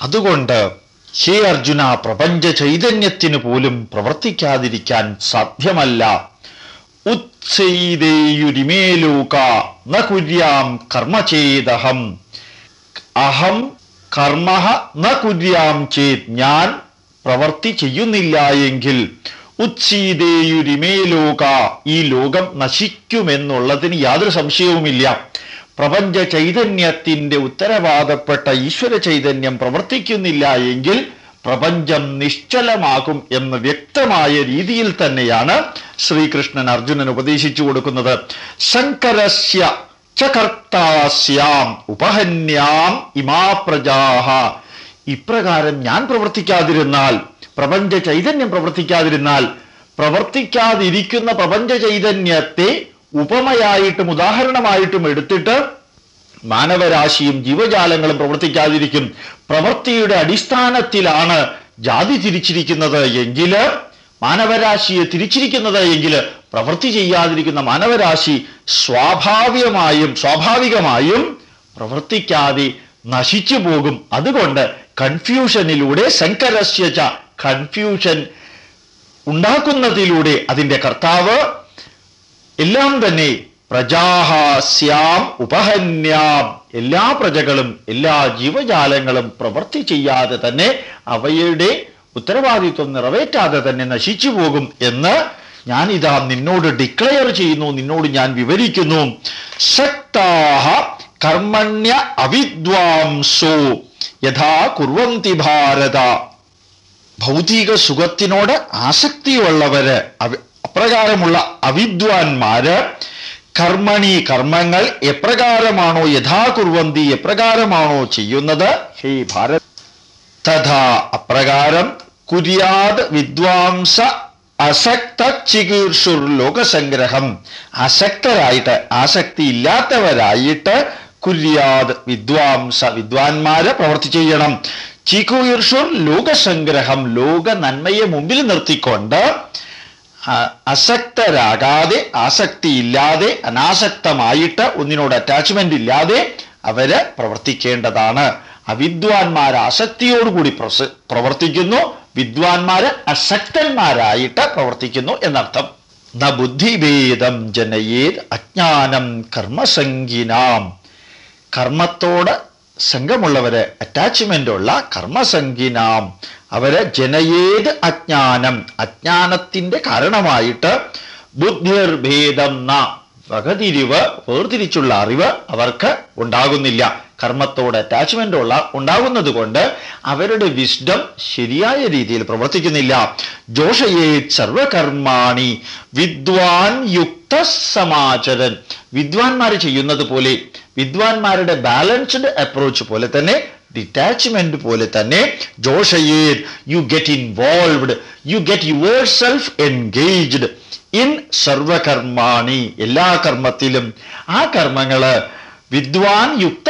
അതുകൊണ്ട് ഹേ അർജുന, പ്രപഞ്ച ചൈതന്യത്തിന് പോലും പ്രവർത്തിക്കാതിരിക്കാൻ സാധ്യമല്ല. ഉത്സൈതേയുരിമേ ലോക ന കുര്യാം കർമ്മചേദഹം. അഹം കർമ്മ ന കുര്യാം ചേത്, ഞാൻ പ്രവർത്തി ചെയ്യുന്നില്ല എങ്കിൽ ഉത്സീതേയുരിമേ ലോക, ഈ ലോകം നശിക്കുമെന്നുള്ളതിന് യാതൊരു സംശയവുമില്ല. പ്രപഞ്ച ചൈതന്യത്തിൻ്റെ ഉത്തരവാദപ്പെട്ട ഈശ്വര ചൈതന്യം പ്രവർത്തിക്കുന്നില്ല എങ്കിൽ പ്രപഞ്ചം നിശ്ചലമാകും എന്ന് വ്യക്തമായ രീതിയിൽ തന്നെയാണ് ശ്രീകൃഷ്ണൻ അർജുനൻ ഉപദേശിച്ചു കൊടുക്കുന്നത്. ശങ്കരസ്യ ച കർത്താസ്യാം ഉപഹന്യാം ഇമാ പ്രജാഹ. ഇപ്രകാരം ഞാൻ പ്രവർത്തിക്കാതിരുന്നാൽ, പ്രപഞ്ച ചൈതന്യം പ്രവർത്തിക്കാതിരുന്നാൽ, പ്രവർത്തിക്കാതിരിക്കുന്ന പ്രപഞ്ച ചൈതന്യത്തെ ഉപമയായിട്ടും ഉദാഹരണമായിട്ടും എടുത്തിട്ട് മാനവരാശിയും ജീവജാലങ്ങളും പ്രവർത്തിക്കാതിരിക്കും. പ്രവൃത്തിയുടെ അടിസ്ഥാനത്തിലാണ് ജാതി തിരിച്ചിരിക്കുന്നത് എങ്കിൽ, മാനവരാശിയെ തിരിച്ചിരിക്കുന്നത് എങ്കിൽ, പ്രവൃത്തി ചെയ്യാതിരിക്കുന്ന മാനവരാശി സ്വാഭാവികമായും പ്രവർത്തിക്കാതെ നശിച്ചു പോകും. അതുകൊണ്ട് കൺഫ്യൂഷനിലൂടെ, ശങ്കരസ്യച, കൺഫ്യൂഷൻ ഉണ്ടാക്കുന്നതിലൂടെ, അതിൻ്റെ കർത്താവ് എല്ലാം തന്നെ പ്രജാഹാസ്യാം ഉപഹന്യാം, എല്ലാ പ്രജകളും എല്ലാ ജീവജാലങ്ങളും പ്രവൃത്തി ചെയ്യാതെ തന്നെ, അവയുടെ ഉത്തരവാദിത്വം നിറവേറ്റാതെ തന്നെ നശിച്ചു പോകും എന്ന് ഞാനിതാ നിന്നോട് ഡിക്ലെയർ ചെയ്യുന്നു, നിന്നോട് ഞാൻ വിവരിക്കുന്നു. ശക്താഹ കർമ്മണ്യ അവിദ്വാംസോ യഥാ കുർവന്തി ഭാരത. ഭൗതിക സുഖത്തിനോട് ആസക്തിയുള്ളവര്, അപ്രകാരമുള്ള അവിദ്വാൻമാര് കർമ്മണി, കർമ്മങ്ങൾ എപ്രകാരമാണോ യഥാ കുർവന്തി, എപ്രകാരമാണോ ചെയ്യുന്നത്, ഹേ ഭാരത, തഥാ അപ്രകാരം കുര്യാത് വിദ്വാംസ അസക്ത ചികീർഷുർ ലോകസംഗ്രഹം. അസക്തരായിട്ട്, ആസക്തി ഇല്ലാത്തവരായിട്ട് കുര്യാത് വിദ്വാംസ, വിദ്വാൻമാര് പ്രവർത്തി ചെയ്യണം. ചികീർഷുർ ലോകസംഗ്രഹം, ലോക നന്മയെ മുമ്പിൽ നിർത്തിക്കൊണ്ട് അസക്തരാകാതെ, ആസക്തിയില്ലാതെ, അനാസക്തമായിട്ട്, ഒന്നിനോട് അറ്റാച്ച്മെന്റ് ഇല്ലാതെ അവര് പ്രവർത്തിക്കേണ്ടതാണ്. അവിദ്വാൻമാര് ആസക്തിയോടുകൂടി പ്രവർത്തിക്കുന്നു, വിദ്വാൻമാര് അസക്തന്മാരായിട്ട് പ്രവർത്തിക്കുന്നു എന്നർത്ഥം. ന ബുദ്ധിഭേദം ജനയേത് അജ്ഞാനം കർമ്മസംഗിനാം. കർമ്മത്തോട് സംഘമുള്ളവര്, അറ്റാച്ച്മെന്റുള്ള കർമ്മസംഗിനാം, അവര് ജനയേത് അജ്ഞാനം, അജ്ഞാനത്തിന്റെ കാരണമായിട്ട് ബുദ്ധിർഭേദം ന, വകതിരിവ്, വേർതിരിച്ചുള്ള അറിവ് അവർക്ക് ഉണ്ടാകുന്നില്ല. കർമ്മത്തോട് അറ്റാച്ച്മെന്റ് ഉണ്ടാകുന്നത് കൊണ്ട് അവരുടെ വിസ്ഡം ശരിയായ രീതിയിൽ പ്രവർത്തിക്കുന്നില്ല. ജോഷയേത് സർവകർമാണി വിദ്വാൻ യുക്ത സമാചരൻ. വിദ്വാൻമാർ ചെയ്യുന്നത് പോലെ, വിദ്വാൻമാരുടെ ബാലൻസ്ഡ് അപ്രോച്ച് പോലെ തന്നെ, ഡിറ്റാച്ച്മെന്റ് പോലെ തന്നെ, ജോഷയേത്, you get involved, you get yourself engaged in സർവകർമാണി, എല്ലാ കർമ്മത്തിലും. ആ കർമ്മങ്ങള് വിദ്വാൻ യുക്ത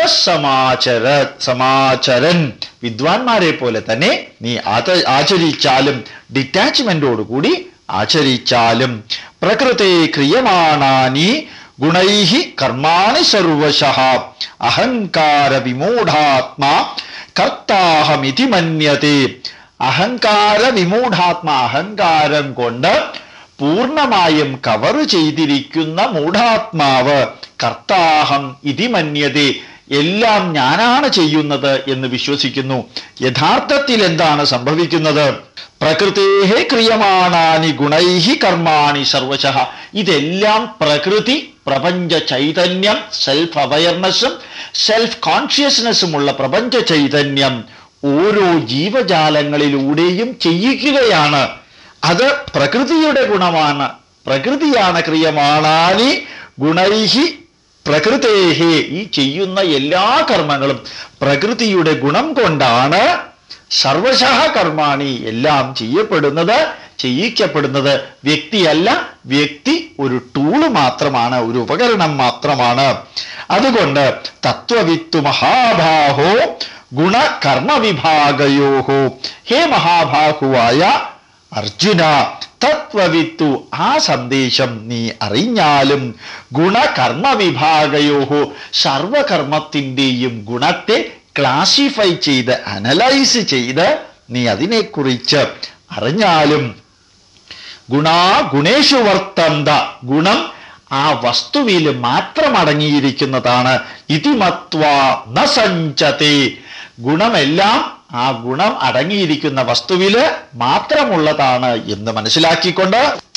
സമാചരൻ, വിദ്വാൻമാരെ പോലെ തന്നെ നീ ആചരിച്ചാലും, ഡിറ്റാച്ച്മെന്റോടുകൂടി ആചരിച്ചാലും. പ്രകൃതേ ക്രിയമാണാനി ഗുണൈഹി കർമാണി സർവശഃ അഹങ്കാര വിമൂഢാത്മാ കർത്താഹമിതി മന്യതേ. അഹങ്കാര വിമൂഢാത്മാ, അഹങ്കാരം കൊണ്ട് പൂർണ്ണമായും കവർ ചെയ്തിരിക്കുന്ന മൂഢാത്മാവ് കർത്താഹം ഇതി മന്യതേ, എല്ലാം ഞാനാണ് ചെയ്യുന്നത് എന്ന് വിശ്വസിക്കുന്നു. യഥാർത്ഥത്തിൽ എന്താണ് സംഭവിക്കുന്നത്? പ്രകൃതേഹേ ക്രിയമാണാനി ഗുണൈഹി കർമാണി സർവശഃ. ഇതെല്ലാം പ്രകൃതി, പ്രപഞ്ച ചൈതന്യം, സെൽഫ് അവയർനെസ്സും സെൽഫ് കോൺഷ്യസ്നെസ്സുമുള്ള പ്രപഞ്ച ചൈതന്യം ഓരോ ജീവജാലങ്ങളിലൂടെയും ചെയ്യിക്കുകയാണ്. അത് പ്രകൃതിയുടെ ഗുണമാണ്. പ്രകൃതിയാണ് ക്രിയമാണാനി ഗുണൈഹി പ്രകൃതേഹേ. ഈ ചെയ്യുന്ന എല്ലാ കർമ്മങ്ങളും പ്രകൃതിയുടെ ഗുണം കൊണ്ടാണ്. സർവശഃ കർമാണി, എല്ലാം ചെയ്യിക്കപ്പെടുന്നത് വ്യക്തിയല്ല. വ്യക്തി ഒരു ടൂള് മാത്രമാണ്, ഒരു ഉപകരണം മാത്രമാണ്. അതുകൊണ്ട് തത്വവിത്തു മഹാബാഹോ ഗുണകർമ്മവിഭാഗയോഹോ. ഹേ മഹാബാഹുവായ അർജുന, തത്വവിത്തു, ആ സന്ദേശം നീ അറിഞ്ഞാലും, ഗുണകർമ്മ വിഭാഗയോഹോ, സർവകർമ്മത്തിൻ്റെയും ഗുണത്തെ ക്ലാസിഫൈ ചെയ്ത് അനലൈസ് ചെയ്ത് നീ അതിനെക്കുറിച്ച് അറിഞ്ഞാലും ഗുണേഷു വർത്തന്ത, ഗുണം ആ വസ്തുവിൽ മാത്രം അടങ്ങിയിരിക്കുന്നതാണ്. ഇതി മത്വാ ന സഞ്ചതേ, ഗുണമെല്ലാം ആ ഗുണം അടങ്ങിയിരിക്കുന്ന വസ്തുവില് മാത്രമുള്ളതാണ് എന്ന് മനസ്സിലാക്കിക്കൊണ്ട്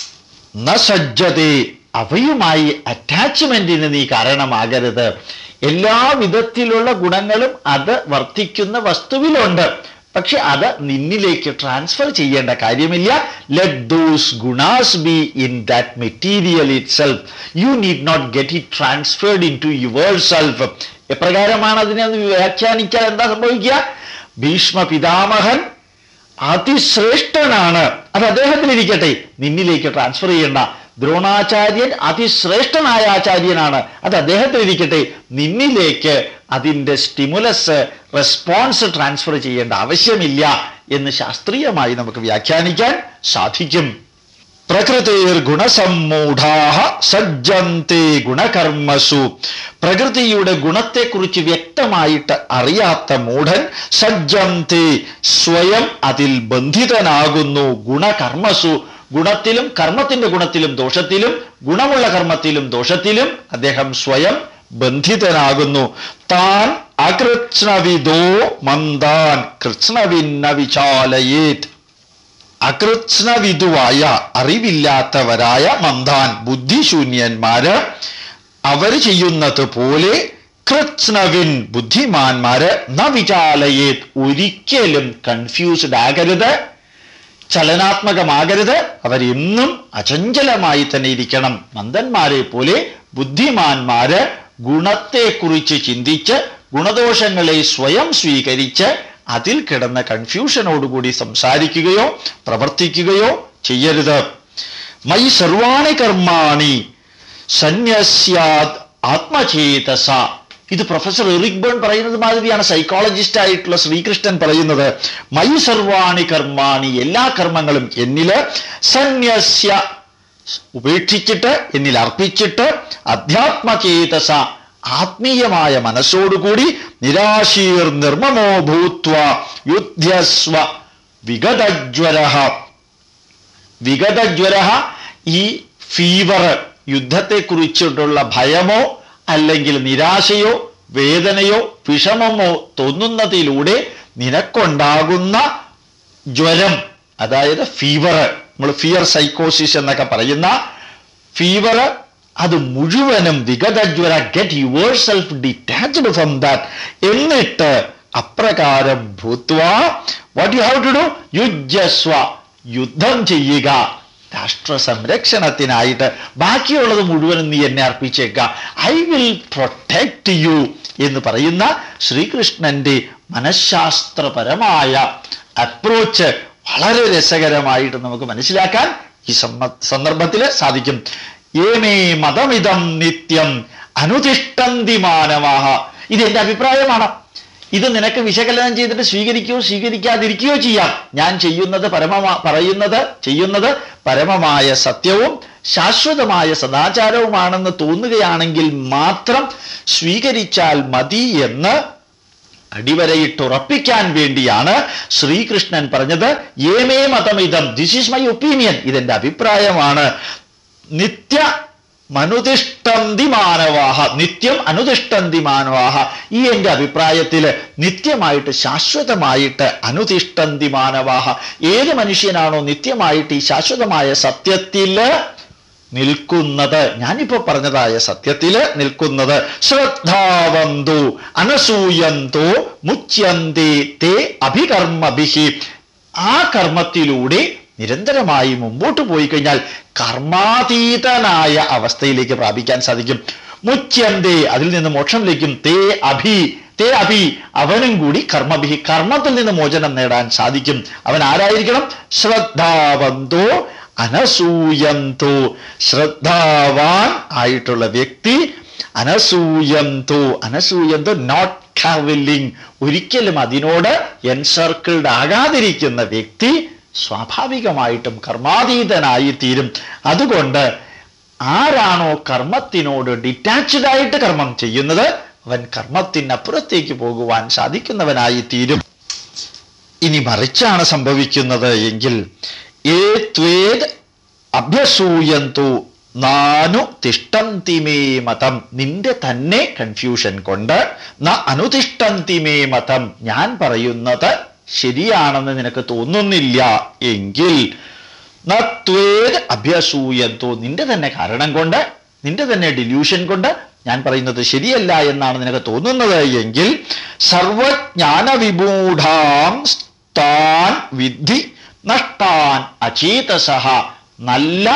ന സജ്ജതേ, അവയുമായി അറ്റാച്ച്മെന്റിന് നീ കാരണമാകരുത്. എല്ലാ വിധത്തിലുള്ള ഗുണങ്ങളും അത് വർത്തിക്കുന്ന വസ്തുവിലുണ്ട്, പക്ഷെ അത് നിന്നിലേക്ക് ട്രാൻസ്ഫർ ചെയ്യേണ്ട കാര്യമില്ല. ലെറ്റ് ദോസ് ഗുണാസ് be in that material itself. You need not get it transferred into yourself. എപ്രകാരമാണ് അതിനെ വ്യാഖ്യാനിക്കാൻ എന്താ സംഭവിക്കുക? ഭീഷ്മ പിതാമഹൻ അതിശ്രേഷ്ഠനാണ്, അത് അദ്ദേഹത്തിലിരിക്കട്ടെ, നിന്നിലേക്ക് ട്രാൻസ്ഫർ ചെയ്യേണ്ട. ദ്രോണാചാര്യൻ അതിശ്രേഷ്ഠനായ ആചാര്യനാണ്, അത് അദ്ദേഹത്തിലിരിക്കട്ടെ, നിന്നിലേക്ക് അതിൻ്റെ സ്റ്റിമുലസ് റെസ്പോൺസ് ട്രാൻസ്ഫർ ചെയ്യേണ്ട ആവശ്യമില്ല എന്ന് ശാസ്ത്രീയമായി നമുക്ക് വ്യാഖ്യാനിക്കാൻ സാധിക്കും. പ്രകൃതിർ ഗുണസമ്മൂഢാഃ സജ്ജന്തി ഗുണകർമ്മസു. പ്രകൃതിയുടെ ഗുണത്തെക്കുറിച്ച് വ്യക്തമായിട്ട് അറിയാത്ത മൂഢൻ സജ്ജന്തി, സ്വയം അതിൽ ബന്ധിതനാകുന്നു. ഗുണകർമ്മസു, ഗുണത്തിലും കർമ്മത്തിന്റെ ഗുണത്തിലും ദോഷത്തിലും, ഗുണമുള്ള കർമ്മത്തിലും ദോഷത്തിലും അദ്ദേഹം സ്വയം ബന്ധിതനാകുന്നു. താൻ അകൃത്സ്നവിദോ മന്ദാൻ കൃത്സ്നവിന്ന വിചാലയേത്. അകൃത്സ്നവിദുവായ അറിവില്ലാത്തവരായ മന്ദാൻ ബുദ്ധിശൂന്യന്മാര് അവർ ചെയ്യുന്നത് പോലെ കൃത്സ്നവിൻ ബുദ്ധിമാന്മാര് ന വിചാലയേത്, ഒരിക്കലും കൺഫ്യൂസ്ഡ് ആകരുത്, ചലനാത്മകമാകരുത്. അവരെന്നും അചഞ്ചലമായി തന്നെ ഇരിക്കണം. മന്ദന്മാരെ പോലെ ബുദ്ധിമാന്മാര് ഗുണത്തെക്കുറിച്ച് ചിന്തിച്ച് ഗുണദോഷങ്ങളെ സ്വയം സ്വീകരിച്ച് അതിൽ കിടന്ന കൺഫ്യൂഷനോടുകൂടി സംസാരിക്കുകയോ പ്രവർത്തിക്കുകയോ ചെയ്യരുത്. മയി സർവാണി കർമാണി സന്യസ്യാത് ആത്മചേതസ. ഇത് പ്രൊഫസർ എറിക് ബേൺ പറയുന്നത് മാതിരിയാണ് സൈക്കോളജിസ്റ്റ് ആയിട്ടുള്ള ശ്രീകൃഷ്ണൻ പറയുന്നത്. മയി സർവാണി കർമാണി, എല്ലാ കർമ്മങ്ങളും എന്നില്, സന്യസ്യ ഉപേക്ഷിച്ചിട്ട് എന്നിൽ അർപ്പിച്ചിട്ട്, അധ്യാത്മചേതസ ആത്മീയമായ മനസ്സോടുകൂടി, നിരാശീർ നിർമ്മമോ ഭൂത്വ യുദ്ധ്യസ്വ വിഗതജ്വരഃ. വിഗതജ്വരഃ, ഈ ഫീവർ, യുദ്ധത്തെക്കുറിച്ചിട്ടുള്ള ഭയമോ അല്ലെങ്കിൽ നിരാശയോ വേദനയോ വിഷമമോ തോന്നുന്നതിലൂടെ നിനക്കുണ്ടാകുന്ന ജ്വരം, അതായത് ഫീവർ, നമ്മൾ ഫിയർ സൈക്കോസിസ് എന്നൊക്കെ പറയുന്ന ഫീവർ, അത് മുഴുവനും വിഗതജ്വര, get yourself detached from that. എന്നിട്ട് അപ്രകാരം ഭൂത്വ, what you have to do, യുജ്യസ്വ, യുദ്ധം ചെയ്യുക രാഷ്ട്ര സംരക്ഷണത്തിനായിട്ട്. ബാക്കിയുള്ളത് മുഴുവനും നീ എന്നെ അർപ്പിച്ചേക്ക, ഐ വിൽ പ്രൊട്ടക്ട് യു എന്ന് പറയുന്ന ശ്രീകൃഷ്ണന്റെ മനഃശാസ്ത്രപരമായ അപ്രോച്ച് വളരെ രസകരമായിട്ട് നമുക്ക് മനസ്സിലാക്കാൻ ഈ സന്ദർഭത്തിൽ സാധിക്കും. ഏമേ മതമിതം നിത്യം അനുതിഷ്ഠന്തി മാനവാഃ. ഇതെന്റെ അഭിപ്രായമാണ്. ഇത് നിനക്ക് വിശകലനം ചെയ്തിട്ട് സ്വീകരിക്കുകയോ സ്വീകരിക്കാതിരിക്കുകയോ ചെയ്യാം. ഞാൻ ചെയ്യുന്നത് ചെയ്യുന്നത് പരമമായ സത്യവും ശാശ്വതമായ സദാചാരവുമാണെന്ന് തോന്നുകയാണെങ്കിൽ മാത്രം സ്വീകരിച്ചാൽ മതി എന്ന് അടിവരയിട്ടുറപ്പിക്കാൻ വേണ്ടിയാണ് ശ്രീകൃഷ്ണൻ പറഞ്ഞത് ഏമേ മതമിതം, ദിസ് ഈസ് മൈ ഒപ്പീനിയൻ, ഇതെന്റെ അഭിപ്രായമാണ്. നിത്യ മനുതിഷ്ഠന്തി മാനവാഹ, നിത്യം അനുതിഷ്ഠന്തി മാനവാഹ, ഈ എൻ്റെ അഭിപ്രായത്തിൽ നിത്യമായിട്ട് ശാശ്വതമായിട്ട് അനുതിഷ്ഠന്തി മാനവാഹ, ഏത് മനുഷ്യനാണോ നിത്യമായിട്ട് ഈ ശാശ്വതമായ സത്യത്തിൽ നിൽക്കുന്നത്, ഞാനിപ്പോ പറഞ്ഞതായ സത്യത്തിൽ നിൽക്കുന്നത്, ശ്രദ്ധാവന്തു അനസൂയന്തോ മുച്യന്തേ തേ അഭികർമ്മഭിഹി, ആ കർമ്മത്തിലൂടെ നിരന്തരമായി മുമ്പോട്ട് പോയി കഴിഞ്ഞാൽ കർമാതീതനായ അവസ്ഥയിലേക്ക് പ്രാപിക്കാൻ സാധിക്കും. മുച്യന്തേ, അതിൽ നിന്ന് മോക്ഷം ലഭിക്കും. തേ അഭി, അവനും കൂടി കർമ്മഭിഹി, കർമ്മത്തിൽ നിന്ന് മോചനം നേടാൻ സാധിക്കും. അവൻ ആരായിരിക്കണം? ശ്രദ്ധാവന്തോ അനസൂയന്തോ, ശ്രദ്ധാവാൻ ആയിട്ടുള്ള വ്യക്തി. അനസൂയന്തോ നോട്ട് കാവില്ലിങ്, ഒരിക്കലും അതിനോട് എൻസർക്കിൾഡ് ആകാതിരിക്കുന്ന വ്യക്തി സ്വാഭാവികമായിട്ടും കർമാതീതനായി തീരും. അതുകൊണ്ട് ആരാണോ കർമ്മത്തിനോട് ഡിറ്റാച്ച്ഡ് ആയിട്ട് കർമ്മം ചെയ്യുന്നത് അവൻ കർമ്മത്തിനപ്പുറത്തേക്ക് പോകുവാൻ സാധിക്കുന്നവനായി തീരും. ഇനി മറിച്ചാണ് സംഭവിക്കുന്നത് എങ്കിൽ ഏത്വേദ് അഭ്യസൂയന്തു നാനു തിഷ്ടന്തി മേ മതം, നിന്റെ തന്നെ കൺഫ്യൂഷൻ കൊണ്ട് ന അനുതിഷ്ടന്തി മേ മതം, ഞാൻ പറയുന്നത് ശരിയാണെന്ന് നിനക്ക് തോന്നുന്നില്ല എങ്കിൽ നത്വേദ് അഭ്യസൂയന്തു, നിന്റെ തന്നെ കാരണം കൊണ്ട്, നിന്റെ തന്നെ ഡില്യൂഷൻ കൊണ്ട് ഞാൻ പറയുന്നത് ശരിയല്ല എന്നാണ് നിനക്ക് തോന്നുന്നത് എങ്കിൽ സർവജ്ഞാന വിമൂഢാം താൻ വിദ്ധി നഷ്ടാൻ അചേതസഃ, നല്ല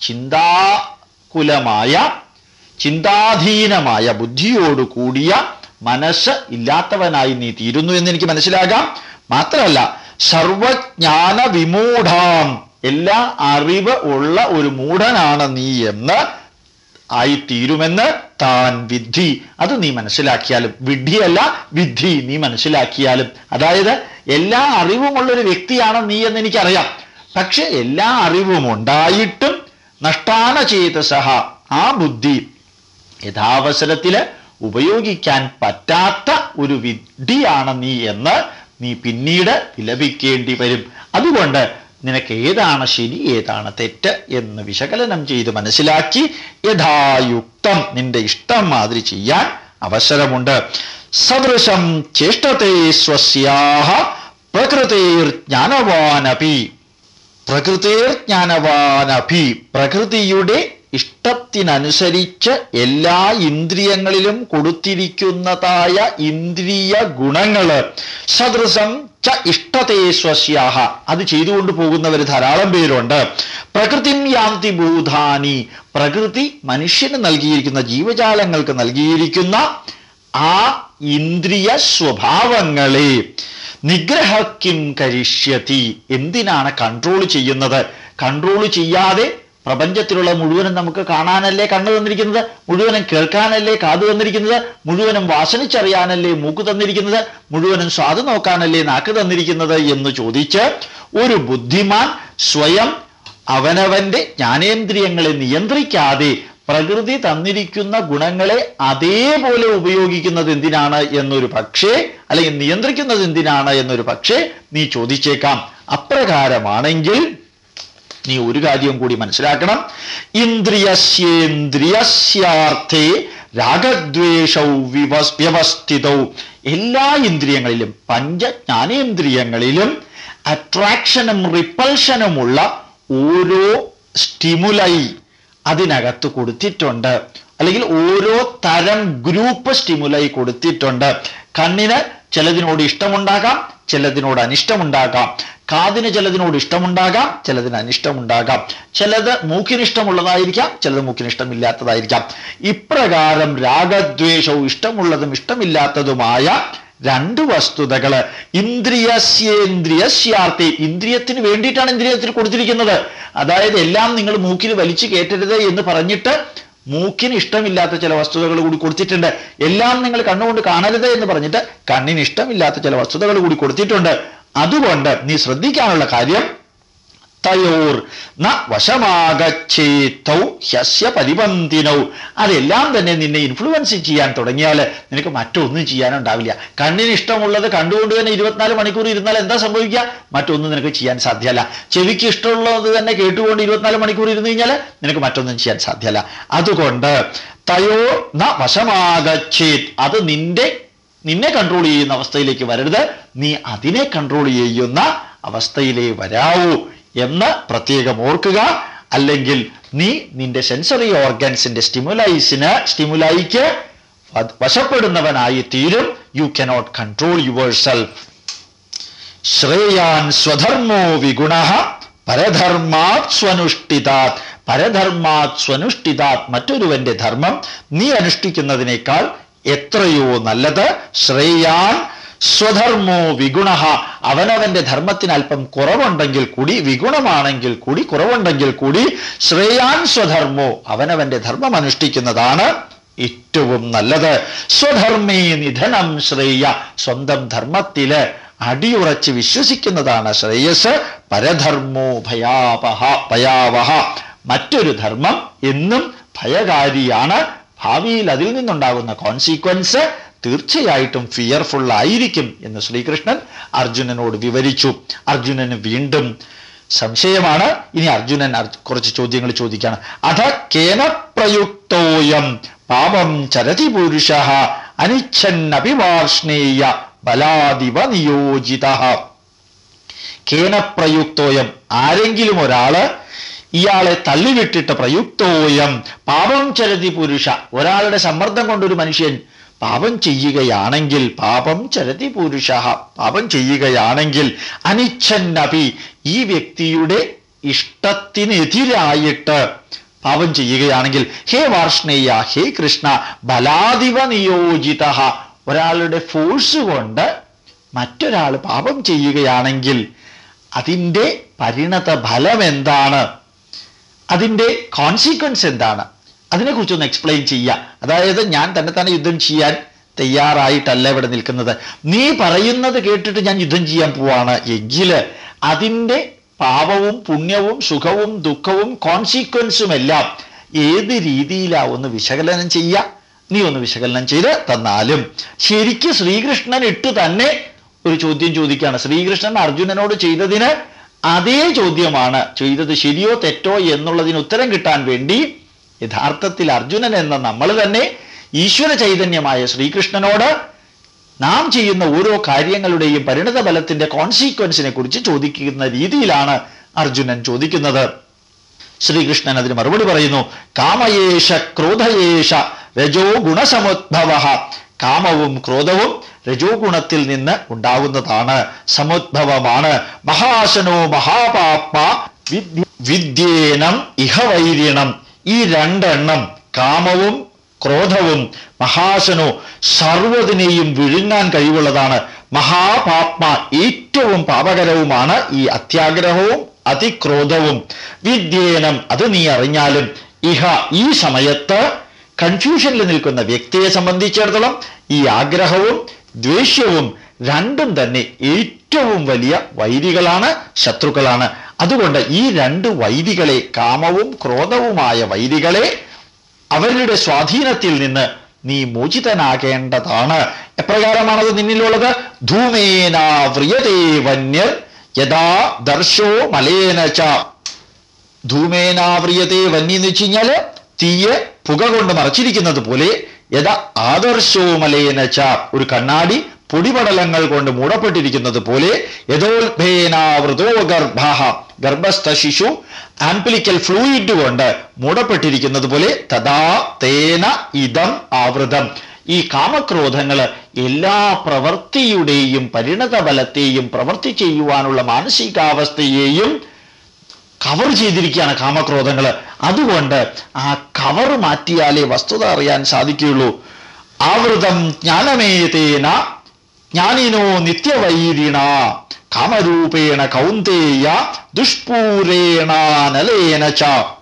ചിന്താകുലമായ ചിന്താധീനമായ ബുദ്ധിയോട് കൂടിയ മനസ്സ് ഇല്ലാത്തവനായി നീ തീരുന്നു എന്ന് എനിക്ക് മനസ്സിലാകാം. മാത്രമല്ല സർവജ്ഞാന വിമൂഢാം, എല്ലാ അറിവ് ഉള്ള ഒരു മൂഢനാണ് നീ എന്ന് ആയിത്തീരുമെന്ന് താൻ വിദ്ധി, അത് നീ മനസ്സിലാക്കിയാലും, വിഡ്ഢിയല്ല വിദ്ധി, നീ മനസ്സിലാക്കിയാലും, അതായത് എല്ലാ അറിവുമുള്ളൊരു വ്യക്തിയാണ് നീ എന്ന് എനിക്കറിയാം. പക്ഷെ എല്ലാ അറിവും ഉണ്ടായിട്ടും നഷ്ടാന ചേതസഃ, ആ ബുദ്ധി യഥാവസരത്തില് ഉപയോഗിക്കാൻ പറ്റാത്ത ഒരു വിഡ്ഢിയാണ് നീ എന്ന് നീ പിന്നീട് വിലപിക്കേണ്ടി വരും. അതുകൊണ്ട് നിനക്ക് ഏതാണ് ശരി ഏതാണ് തെറ്റ് എന്ന് വിശകലനം ചെയ്ത് മനസ്സിലാക്കി യഥായുക്തം നിന്റെ ഇഷ്ടം മാതിരി ചെയ്യാൻ അവസരമുണ്ട്. സദൃശം ചേഷ്ടത്തെ സ്വസ്യാഹ പ്രകൃതിർജ്ഞാനവാനപി, പ്രകൃതിർജ്ഞാനവാനപി, പ്രകൃതിയുടെ ഇഷ്ടത്തിനനുസരിച്ച് എല്ലാ ഇന്ദ്രിയങ്ങളിലും കൊടുത്തിരിക്കുന്നതായ ഇന്ദ്രിയ ഗുണങ്ങള് സദൃശം ച ഇഷ്ടതേ സ്വസ്യാഹ, അത് ചെയ്തുകൊണ്ട് പോകുന്നവർ ധാരാളം പേരുണ്ട്. പ്രകൃതിം യാന്തി ഭൂതാനി, പ്രകൃതി മനുഷ്യന് നൽകിയിരിക്കുന്ന, ജീവജാലങ്ങൾക്ക് നൽകിയിരിക്കുന്ന ആ ഇന്ദ്രിയ സ്വഭാവങ്ങളെ നിഗ്രഹ കിം കരിഷ്യതി, എന്തിനാണ് കൺട്രോൾ ചെയ്യുന്നത്? കൺട്രോൾ ചെയ്യാതെ പ്രപഞ്ചത്തിലുള്ള മുഴുവനും നമുക്ക് കാണാനല്ലേ കണ്ണ് തന്നിരിക്കുന്നത്, മുഴുവനും കേൾക്കാനല്ലേ കാത് തന്നിരിക്കുന്നത്, മുഴുവനും വാസനിച്ചറിയാനല്ലേ മൂക്ക് തന്നിരിക്കുന്നത്, മുഴുവനും സ്വാദ് നോക്കാനല്ലേ നാക്ക് തന്നിരിക്കുന്നത് എന്ന് ചോദിച്ച് ഒരു ബുദ്ധിമാൻ സ്വയം അവനവന്റെ ജ്ഞാനേന്ദ്രിയങ്ങളെ നിയന്ത്രിക്കാതെ പ്രകൃതി തന്നിരിക്കുന്ന ഗുണങ്ങളെ അതേപോലെ ഉപയോഗിക്കുന്നത് എന്തിനാണ് എന്നൊരു പക്ഷേ, അല്ലെങ്കിൽ നിയന്ത്രിക്കുന്നത് എന്തിനാണ് എന്നൊരു പക്ഷേ നീ ചോദിച്ചേക്കാം. അപ്രകാരമാണെങ്കിൽ നീ ഒരു കാര്യം കൂടി മനസ്സിലാക്കണം. ഇന്ദ്രിയസ്യേന്ദ്രിയസ്യാർത്ഥേ രാഗദ്വേഷൗ വ്യവസ്ഥിതൗ, എല്ലാ ഇന്ദ്രിയങ്ങളിലും പഞ്ചജ്ഞാനേന്ദ്രിയങ്ങളിലും അട്രാക്ഷനും റിപ്പൾഷനുമുള്ള ഓരോ സ്റ്റിമുലൈ അതിനകത്ത് കൊടുത്തിട്ടുണ്ട്, അല്ലെങ്കിൽ ഓരോ തരം ഗ്രൂപ്പ് സ്റ്റിമുലൈ കൊടുത്തിട്ടുണ്ട്. കണ്ണിന് ചിലതിനോട് ഇഷ്ടമുണ്ടാകാം, ചിലതിനോട് അനിഷ്ടമുണ്ടാകാം. കാതിന് ചിലതിനോട് ഇഷ്ടമുണ്ടാകാം, ചിലതിന് അനിഷ്ടമുണ്ടാകാം. ചിലത് മൂക്കിന് ഇഷ്ടമുള്ളതായിരിക്കാം, ചിലത് മൂക്കിന് ഇഷ്ടമില്ലാത്തതായിരിക്കാം. ഇപ്രകാരം രാഗദ്വേഷവും ഇഷ്ടമുള്ളതും ഇഷ്ടമില്ലാത്തതുമായ രണ്ട് വസ്തുതകള് ഇന്ദ്രിയസ്യേന്ദ്രിയസ്യാർത്ഥേ, ഇന്ദ്രിയത്തിന് വേണ്ടിയിട്ടാണ് ഇന്ദ്രിയത്തിൽ കൊടുത്തിരിക്കുന്നത്. അതായത് എല്ലാം നിങ്ങൾ മൂക്കിന് വലിച്ചു കയറ്റരുത് എന്ന് പറഞ്ഞിട്ട് മൂക്കിന് ഇഷ്ടമില്ലാത്ത ചില വസ്തുതകൾ കൂടി കൊടുത്തിട്ടുണ്ട്. എല്ലാം നിങ്ങൾ കണ്ണുകൊണ്ട് കാണരുത് എന്ന് പറഞ്ഞിട്ട് കണ്ണിന് ഇഷ്ടമില്ലാത്ത ചില വസ്തുതകൾ കൂടി കൊടുത്തിട്ടുണ്ട്. അതുകൊണ്ട് നീ ശ്രദ്ധിക്കാനുള്ള കാര്യം തയോർ ന വശമാകച്ചേതൗ ഹ്യസ്യ പരിപന്തിനൗ, അതെല്ലാം തന്നെ നിന്നെ ഇൻഫ്ലുവൻസ് ചെയ്യാൻ തുടങ്ങിയാൽ നിനക്ക് മറ്റൊന്നും ചെയ്യാനുണ്ടാവില്ല. കണ്ണിന് ഇഷ്ടമുള്ളത് കണ്ടുകൊണ്ട് തന്നെ 24 മണിക്കൂർ ഇരുന്നാൽ എന്താ സംഭവിക്കുക? മറ്റൊന്നും നിനക്ക് ചെയ്യാൻ സാധ്യമല്ല. ചെവിക്ക് ഇഷ്ടമുള്ളത് തന്നെ കേട്ടുകൊണ്ട് 24 മണിക്കൂർ ഇരുന്ന് കഴിഞ്ഞാൽ നിനക്ക് മറ്റൊന്നും ചെയ്യാൻ സാധ്യമല്ല. അതുകൊണ്ട് തയോ ന വശമാകച്ചേത്, അത് നിന്നെ കൺട്രോൾ ചെയ്യുന്ന അവസ്ഥയിലേക്ക് വരരുത്, നീ അതിനെ കൺട്രോൾ ചെയ്യുന്ന അവസ്ഥയിലേ വരാവൂ എന്ന് പ്രത്യേകം ഓർക്കുക. അല്ലെങ്കിൽ നീ നിന്റെ സെൻസറി ഓർഗൻസിന്റെ സ്റ്റിമുലൈക്ക് വശപ്പെടുന്നവനായി തീരും. You cannot control yourself. ശ്രേയാൻ സ്വധർമ്മോ വിഗുണഃ പരധർമാത് സ്വനുഷ്ഠിതാത്, പരധർമാത് സ്വനുഷ്ഠിതാത്, മറ്റൊരുവന്റെ ധർമ്മം നീ അനുഷ്ഠിക്കുന്നതിനേക്കാൾ എത്രയോ നല്ലത്. ശ്രേയാൻ സ്വധർമ്മോ വിഗുണഃ, അവനവന്റെ ധർമ്മത്തിന് അല്പം കുറവുണ്ടെങ്കിൽ കൂടി, വിഗുണമാണെങ്കിൽ കൂടി, കുറവുണ്ടെങ്കിൽ കൂടി, ശ്രേയാൻ സ്വധർമ്മോ, അവനവന്റെ ധർമ്മം അനുഷ്ഠിക്കുന്നതാണ് ഏറ്റവും നല്ലത്. സ്വധർമ്മേ നിധനം ശ്രേയ, സ്വന്തം ധർമ്മത്തില് അടിയുറച്ച് വിശ്വസിക്കുന്നതാണ് ശ്രേയസ്. പരധർമ്മോ ഭയാവഹ, മറ്റൊരു ധർമ്മം എന്നും ഭയകാരിയാണ്, ഭാവിയിൽ അതിൽ നിന്നുണ്ടാകുന്ന കോൺസിക്വൻസ് തീർച്ചയായിട്ടും ഫിയർഫുൾ ആയിരിക്കും എന്ന് ശ്രീകൃഷ്ണൻ അർജുനനോട് വിവരിച്ചു. അർജുനന് വീണ്ടും സംശയമാണ്. ഇനി അർജുനൻ കുറച്ച് ചോദ്യങ്ങൾ ചോദിക്കുകയാണ്. അധ കേന പ്രയുക്തോയം പാപം ചരതി പുരുഷ അനിച്ഛന്നഭിവാർഷ്ണേയ ബലാദിവ നിയോജിത. കേന പ്രയുക്തോയം, ആരെങ്കിലും ഒരാള് ഇയാളെ തള്ളിവിട്ടിട്ട്, പ്രയുക്തോയം പാപം ചരതി പുരുഷ, ഒരാളുടെ സമ്മർദ്ദം കൊണ്ടൊരു മനുഷ്യൻ പാപം ചെയ്യുകയാണെങ്കിൽ, പാപം ചരതി പുരുഷ, പാപം ചെയ്യുകയാണെങ്കിൽ, അനിച്ഛന്നപി, ഈ വ്യക്തിയുടെ ഇഷ്ടത്തിനെതിരായിട്ട് പാപം ചെയ്യുകയാണെങ്കിൽ, ഹേ വാർഷ്ണേയ, ഹേ കൃഷ്ണ, ബലാദിവ നിയോജിത, ഒരാളുടെ ഫോഴ്സ് കൊണ്ട് മറ്റൊരാൾ പാപം ചെയ്യുകയാണെങ്കിൽ അതിൻ്റെ പരിണത ഫലം എന്താണ്, അതിൻ്റെ കോൺസിക്വൻസ് എന്താണ്, അതിനെക്കുറിച്ചൊന്ന് എക്സ്പ്ലെയിൻ ചെയ്യുക. അതായത് ഞാൻ തന്നെ യുദ്ധം ചെയ്യാൻ തയ്യാറായിട്ടല്ല ഇവിടെ നിൽക്കുന്നത്, നീ പറയുന്നത് കേട്ടിട്ട് ഞാൻ യുദ്ധം ചെയ്യാൻ പോവാണ് എങ്കിൽ അതിൻ്റെ പാപവും പുണ്യവും സുഖവും ദുഃഖവും കോൺസിക്വൻസും എല്ലാം ഏത് രീതിയിലാവൊന്ന് വിശകലനം ചെയ്യുക. നീ ഒന്ന് വിശകലനം ചെയ്ത് തന്നാലും. ശരിക്ക് ശ്രീകൃഷ്ണൻ ഇട്ട് തന്നെ ഒരു ചോദ്യം ചോദിക്കുകയാണ്. ശ്രീകൃഷ്ണൻ അർജുനനോട് ചെയ്തതിന് അതേ ചോദ്യമാണ്, ചെയ്തത് ശരിയോ തെറ്റോ എന്നുള്ളതിന് ഉത്തരം കിട്ടാൻ വേണ്ടി യഥാർത്ഥത്തിൽ അർജുനൻ എന്ന നമ്മൾ തന്നെ ഈശ്വര ചൈതന്യമായ ശ്രീകൃഷ്ണനോട് നാം ചെയ്യുന്ന ഓരോ കാര്യങ്ങളുടെയും പരിണത ഫലത്തിന്റെ കോൺസിക്വൻസിനെ കുറിച്ച് ചോദിക്കുന്ന രീതിയിലാണ് അർജുനൻ ചോദിക്കുന്നത്. ശ്രീകൃഷ്ണൻ അതിന് മറുപടി പറയുന്നു. കാമയേഷ ക്രോധയേഷ രജോ ഗുണസമുദ്ഭവ, കാമവും ക്രോധവും രജോ ഗുണത്തിൽ നിന്ന് ഉണ്ടാകുന്നതാണ്, സമുദ്ഭവമാണ്. മഹാശനോ മഹാപാപ വിദ്യേനം ഇഹവൈരിണം, ഈ രണ്ടെണ്ണം കാമവും ക്രോധവും മഹാശനോ സർവ്വതിനെയും വിഴുങ്ങാൻ കഴിവുള്ളതാണ്. മഹാപാപ്മ ഏറ്റവും പാപകരവുമാണ് ഈ അത്യാഗ്രഹവും അതിക്രോധവും. വിദ്യേനം അത് നീ അറിഞ്ഞാലും, ഇഹ ഈ സമയത്ത് കൺഫ്യൂഷനിൽ നിൽക്കുന്ന വ്യക്തിയെ സംബന്ധിച്ചിടത്തോളം ഈ ആഗ്രഹവും ദ്വേഷ്യവും രണ്ടും തന്നെ ഏറ്റവും വലിയ വൈരികളാണ്, ശത്രുക്കളാണ്. അതുകൊണ്ട് ഈ രണ്ട് വൈരികളെ, കാമവും ക്രോധവുമായ വൈരികളെ, അവരുടെ സ്വാധീനത്തിൽ നിന്ന് നീ മോചിതനാകേണ്ടതാണ്. എപ്രകാരമാണത് നിന്നിലുള്ളത്? ധൂമേന വ്രിയതേ വന്യർ യഥാ ദർശോ മലേന ച. ധൂമേന വ്രിയതേ വന്യ എന്ന് വെച്ച് കഴിഞ്ഞാല് തീയെ പുക കൊണ്ട് മറച്ചിരിക്കുന്നത് പോലെ, യഥാ ആദർശോ മലേന ച, ഒരു കണ്ണാടി പൊടിപടലങ്ങൾ കൊണ്ട് മൂടപ്പെട്ടിരിക്കുന്നത് പോലെ, യഥോൽഭേനാവൃതോ ഗർഭ, ഗർഭസ്ഥ ശിശു ആംപ്ലിക്കൽ ഫ്ലൂയിഡ് കൊണ്ട് മൂടപ്പെട്ടിരിക്കുന്നത് പോലെ, തഥാ തേന ഇതം ആവൃതം. ഈ കാമക്രോധങ്ങൾ എല്ലാ പ്രവൃത്തിയുടെയും പരിണത ഫലത്തെയും പ്രവൃത്തി ചെയ്യുവാനുള്ള മാനസികാവസ്ഥയെയും കവർ ചെയ്തിരിക്കുകയാണ് കാമക്രോധങ്ങൾ. അതുകൊണ്ട് ആ കവർ മാറ്റിയാലേ വസ്തുത അറിയാൻ സാധിക്കുകയുള്ളൂ. ആവൃതം ജ്ഞാനമേതേന ജ്ഞാനിനോ നിത്യവൈരിണ കാമരൂപേണ കൗന്ദേയ ദുഷ്പൂരേണാനലേന ച.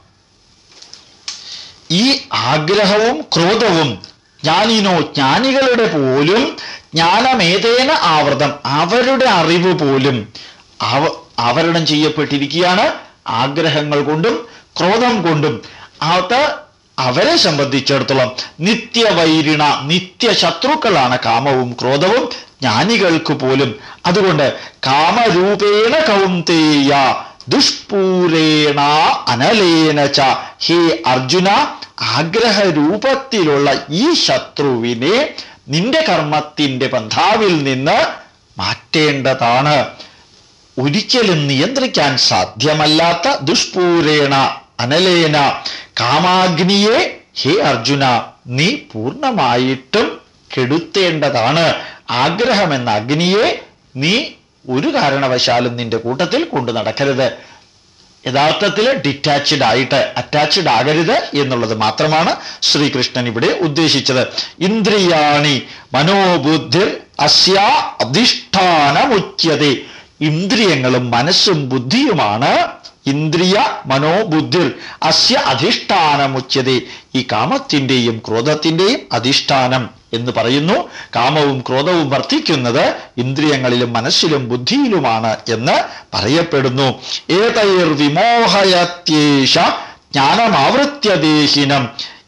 ഈ ആഗ്രഹവും ക്രോധവും ജ്ഞാനിനോ ജ്ഞാനികളുടെ പോലും ജ്ഞാനമേതേന ആവൃതം, അവരുടെ അറിവ് പോലും ആവരണം ചെയ്യപ്പെട്ടിരിക്കുകയാണ് ആഗ്രഹങ്ങൾ കൊണ്ടും ക്രോധം കൊണ്ടും. അത് അവരെ സംബന്ധിച്ചിടത്തോളം നിത്യവൈരിണ, നിത്യശത്രുക്കളാണ് കാമവും ക്രോധവും ജ്ഞാനികൾക്ക് പോലും. അതുകൊണ്ട് കാമരൂപേണ കൗന്ദേയ ദുഷ്പൂരേണ അനലേന ച, ഹേ അർജുന, ആഗ്രഹരൂപത്തിലുള്ള ഈ ശത്രുവിനെ നിന്റെ കർമ്മത്തിന്റെ പന്ഥാവിൽ നിന്ന് മാറ്റേണ്ടതാണ്. ഒരിക്കലും നിയന്ത്രിക്കാൻ സാധ്യമല്ലാത്ത ദുഷ്പൂരേണ അനലേന കാമാഗ്നിയെ ഹേ അർജുന നീ പൂർണ്ണമായിട്ടും കെടുത്തേണ്ടതാണ്. ആഗ്രഹമെന്ന അഗ്നിയെ നീ ഒരു കാരണവശാലും നിന്റെ കൂട്ടത്തിൽ കൊണ്ടു നടക്കരുത്. യഥാർത്ഥത്തിൽ ഡിറ്റാച്ച്ഡ് ആയിട്ട് അറ്റാച്ച്ഡ് ആകരുത് എന്നുള്ളത് മാത്രമാണ് ശ്രീകൃഷ്ണൻ ഇവിടെ ഉദ്ദേശിച്ചത്. ഇന്ദ്രിയാണി മനോബുദ്ധിർ അസ്യ അധിഷ്ഠാനമുച്യതേ. ഇന്ദ്രിയങ്ങളും മനസ്സും ബുദ്ധിയുമാണ് ഇന്ദ്രിയ മനോബുദ്ധിർ അസ്യ അധിഷ്ഠാനമുച്യതേ, ഈ കാമത്തിൻ്റെയും ക്രോധത്തിൻ്റെയും അധിഷ്ഠാനം എന്ന് പറയുന്നു. കാമവും ക്രോധവും വർദ്ധിക്കുന്നത് ഇന്ദ്രിയങ്ങളിലും മനസ്സിലും ബുദ്ധിയിലുമാണ് എന്ന് പറയപ്പെടുന്നു. ഏതൈർ വിമോഹയത്യേഷ ജ്ഞാനമാവൃത്യ ദേഹിനം,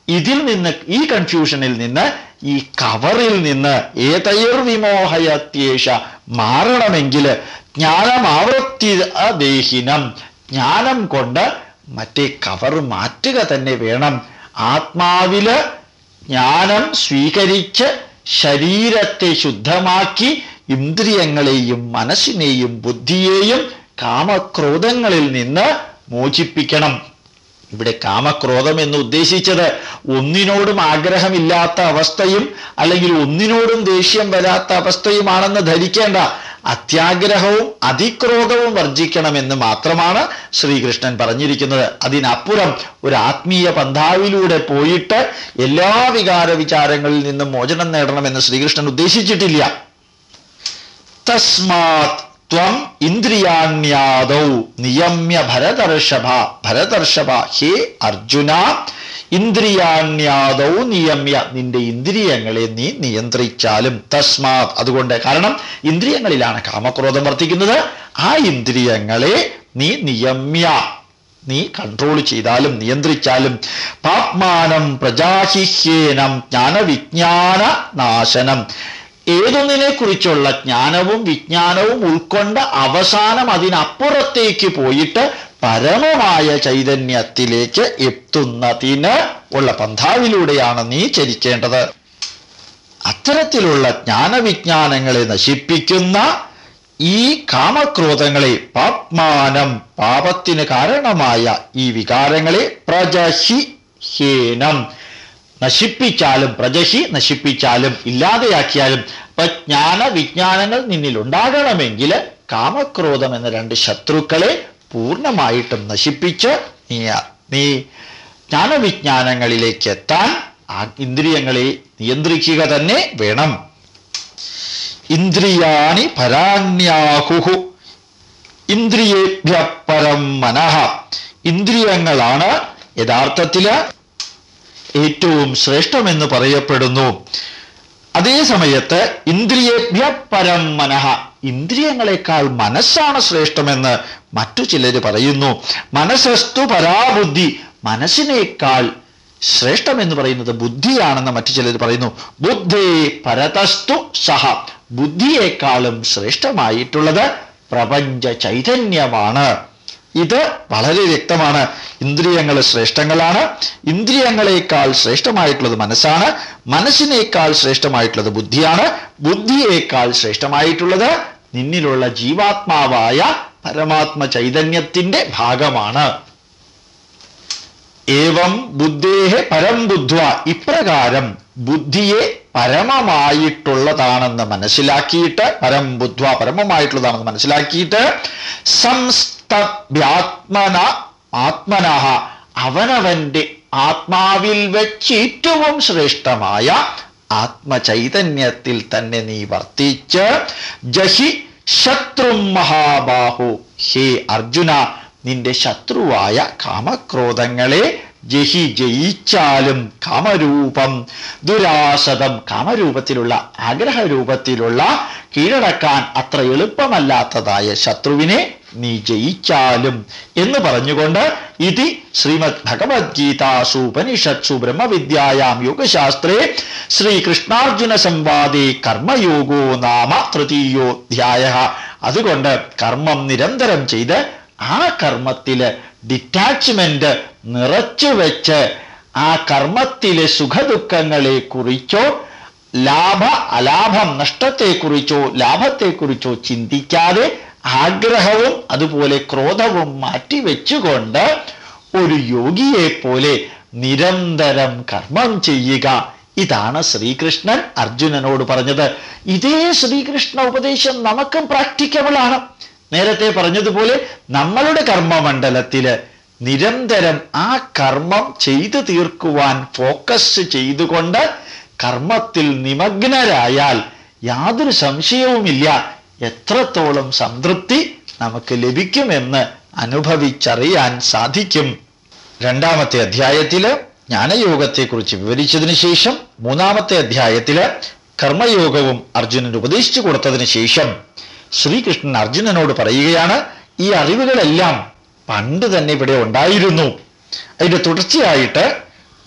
ഇതിൽ നിന്ന്, ഈ കൺഫ്യൂഷനിൽ നിന്ന്, ഈ കവറിൽ നിന്ന് ഏതൈർവിമോഹയത്യേഷ മാറണമെങ്കിൽ ജ്ഞാനമാവൃത്തി ദേഹിനം, ജ്ഞാനം കൊണ്ട് മറ്റേ കവർ മാറ്റുക തന്നെ വേണം. ആത്മാവില് ജ്ഞാനം സ്വീകരിച്ച് ശരീരത്തെ ശുദ്ധമാക്കി ഇന്ദ്രിയങ്ങളെയും മനസ്സിനെയും ബുദ്ധിയെയും കാമക്രോധങ്ങളിൽ നിന്ന് മോചിപ്പിക്കണം. ഇവിടെ കാമക്രോധം എന്ന് ഉദ്ദേശിച്ചത് ഒന്നിനോടും ആഗ്രഹമില്ലാത്ത അവസ്ഥയും അല്ലെങ്കിൽ ഒന്നിനോടും ദേഷ്യം വരാത്ത അവസ്ഥയുമാണെന്ന് ധരിക്കേണ്ട. അത്യാഗ്രഹവും അതിക്രോധവും വർജിക്കണമെന്ന് മാത്രമാണ് ശ്രീകൃഷ്ണൻ പറഞ്ഞിരിക്കുന്നത്. അതിനപ്പുറം ഒരു ആത്മീയ പന്ഥാവിലൂടെ പോയിട്ട് എല്ലാ വികാര വിചാരങ്ങളിൽ നിന്നും മോചനം നേടണമെന്ന് ശ്രീകൃഷ്ണൻ ഉദ്ദേശിച്ചിട്ടില്ല. തസ്മാത് ത്വം ഇന്ദ്രിയാണ്യാദൗ നിയമ്യ ഭരതർഷഭ. ഭരതർഷഭ, ഹേ അർജുന, ഇന്ദ്രിയാണ്യാദൗ നിയമ്യ, നിന്റെ ഇന്ദ്രിയങ്ങളെ നീ നിയന്ത്രിച്ചാലും. തസ്മാത്, അതുകൊണ്ട്, കാരണം ഇന്ദ്രിയങ്ങളിലാണ് കാമക്രോധം വർത്തിക്കുന്നത്. ആ ഇന്ദ്രിയങ്ങളെ നീ നിയമ്യ, നീ കൺട്രോൾ ചെയ്താലും നിയന്ത്രിച്ചാലും. പാപ്മാനം പ്രജാഹിഹ്യേനം ജ്ഞാനവിജ്ഞാന നാശനം. ഏതൊന്നിനെ കുറിച്ചുള്ള ജ്ഞാനവും വിജ്ഞാനവും ഉൾക്കൊണ്ട് അവസാനം അതിനപ്പുറത്തേക്ക് പോയിട്ട് പരമമായ ചൈതന്യത്തിലേക്ക് എത്തുന്നതിന് ഉള്ള പന്ഥാവിലൂടെയാണ് നീ ചരിക്കേണ്ടത്. അത്തരത്തിലുള്ള ജ്ഞാനവിജ്ഞാനങ്ങളെ നശിപ്പിക്കുന്ന ഈ കാമക്രോധങ്ങളെ, പാപ്മാനം, പാപത്തിന് കാരണമായ ഈ വികാരങ്ങളെ, പ്രജഹി ഹേനം, നശിപ്പിച്ചാലും, പ്രജഹി നശിപ്പിച്ചാലും, ഇല്ലാതെയാക്കിയാലും. അപ്പൊ ജ്ഞാന വിജ്ഞാനങ്ങൾ നിന്നിൽ ഉണ്ടാകണമെങ്കിൽ കാമക്രോധം എന്ന രണ്ട് ശത്രുക്കളെ പൂർണ്ണമായിട്ടും നശിപ്പിച്ച് നീ ജ്ഞാനവിജ്ഞാനങ്ങളിലേക്ക് എത്താൻ ആ ഇന്ദ്രിയങ്ങളെ നിയന്ത്രിക്കുക തന്നെ വേണം. ഇന്ദ്രിയാണി പരാണ്യാഹുഹു ഇന്ദ്രിയേഭ്യ പരം മനഃ. ഇന്ദ്രിയങ്ങളാണ് യഥാർത്ഥത്തില് ഏറ്റവും ശ്രേഷ്ഠമെന്ന് പറയപ്പെടുന്നു. അതേ സമയത്ത് ഇന്ദ്രിയേഭ്യ പരം മനഃ, ഇന്ദ്രിയങ്ങളെക്കാൾ മനസ്സാണ് ശ്രേഷ്ഠമെന്ന് മറ്റു ചിലർ പറയുന്നു. മനസ്സസ്തു പരാബുദ്ധി, മനസ്സിനേക്കാൾ ശ്രേഷ്ഠമെന്ന് പറയുന്നത് ബുദ്ധിയാണെന്ന് മറ്റു ചിലർ പറയുന്നു. ബുദ്ധേ പരതസ്തു സഹ, ബുദ്ധിയേക്കാളും ശ്രേഷ്ഠമായിട്ടുള്ളത് പ്രപഞ്ച ചൈതന്യമാണ്. ഇത് വളരെ വ്യക്തമാണ്. ഇന്ദ്രിയങ്ങൾ ശ്രേഷ്ഠങ്ങളാണ്. ഇന്ദ്രിയങ്ങളെക്കാൾ ശ്രേഷ്ഠമായിട്ടുള്ളത് മനസ്സാണ്. മനസ്സിനേക്കാൾ ശ്രേഷ്ഠമായിട്ടുള്ളത് ബുദ്ധിയാണ്. ബുദ്ധിയേക്കാൾ ശ്രേഷ്ഠമായിട്ടുള്ളത് നിന്നിലുള്ള ജീവാത്മാവായ പരമാത്മ ചൈതന്യത്തിന്റെ ഭാഗമാണ്. ഏവം ബുദ്ധേഹ പരം ബുദ്ധ്വ, ഇപ്രകാരം ബുദ്ധിയെ പരമമായിട്ടുള്ളതാണെന്ന് മനസ്സിലാക്കിയിട്ട്, പരം ബുദ്ധ്വ, പരമമായിട്ടുള്ളതാണെന്ന് മനസ്സിലാക്കിയിട്ട്, ആത്മനഃ, അവനവന്റെ ആത്മാവിൽ വെച്ച് ഏറ്റവും ശ്രേഷ്ഠമായ ആത്മചൈതന്യത്തിൽ തന്നെ നീ വർത്തിച്ച്, ജഹി ശത്രും മഹാബാഹു, ഹേ അർജുന, നിന്റെ ശത്രുവായ കാമക്രോധങ്ങളെ ജഹി, ജയിച്ചാലും, കാമരൂപം ദുരാസതം, കാമരൂപത്തിലുള്ള, ആഗ്രഹരൂപത്തിലുള്ള, കീഴടക്കാൻ അത്ര എളുപ്പമല്ലാത്തതായ ശത്രുവിനെ നീ ജയിച്ചാലും എന്ന് പറഞ്ഞുകൊണ്ട് ഇതി ശ്രീമദ് ഭഗവത്ഗീതാസു ഉപനിഷത്സു ബ്രഹ്മവിദ്യായാം യോഗശാസ്ത്രേ ശ്രീകൃഷ്ണാർജുന സംവാദേ കർമ്മയോഗോ നാമ തൃതീയോധ്യായഃ. അതുകൊണ്ട് കർമ്മം നിരന്തരം ചെയ്ത് ആ കർമ്മത്തില് ഡിറ്റാച്ച്മെന്റ് നിറച്ചു വെച്ച് ആ കർമ്മത്തിലെ സുഖദുഃഖങ്ങളെ കുറിച്ചോ ലാഭ അലാഭം, നഷ്ടത്തെക്കുറിച്ചോ ലാഭത്തെക്കുറിച്ചോ ചിന്തിക്കാതെ ആഗ്രഹവും അതുപോലെ ക്രോധവും മാറ്റിവെച്ചുകൊണ്ട് ഒരു യോഗിയെ പോലെ നിരന്തരം കർമ്മം ചെയ്യുക. ഇതാണ് ശ്രീകൃഷ്ണൻ അർജുനനോട് പറഞ്ഞത്. ഇതേ ശ്രീകൃഷ്ണ ഉപദേശം നമുക്കും പ്രാക്ടിക്കബിൾ ആണ്. നേരത്തെ പറഞ്ഞതുപോലെ നമ്മളുടെ കർമ്മമണ്ഡലത്തില് നിരന്തരം ആ കർമ്മം ചെയ്തു തീർക്കുവാൻ ഫോക്കസ് ചെയ്തുകൊണ്ട് കർമ്മത്തിൽ നിമഗ്നരായാൽ യാതൊരു സംശയവുമില്ല എത്രത്തോളം സംതൃപ്തി നമുക്ക് ലഭിക്കുമെന്ന് അനുഭവിച്ചറിയാൻ സാധിക്കും. രണ്ടാമത്തെ അധ്യായത്തില് ജ്ഞാനയോഗത്തെക്കുറിച്ച് വിവരിച്ചതിന് ശേഷം മൂന്നാമത്തെ അധ്യായത്തില് കർമ്മയോഗവും അർജുനന് ഉപദേശിച്ചു കൊടുത്തതിന് ശേഷം ശ്രീകൃഷ്ണൻ അർജുനനോട് പറയുകയാണ്, ഈ അറിവുകളെല്ലാം പണ്ട് തന്നെ ഇവിടെ ഉണ്ടായിരുന്നു. അതിന്റെ തുടർച്ചയായിട്ട്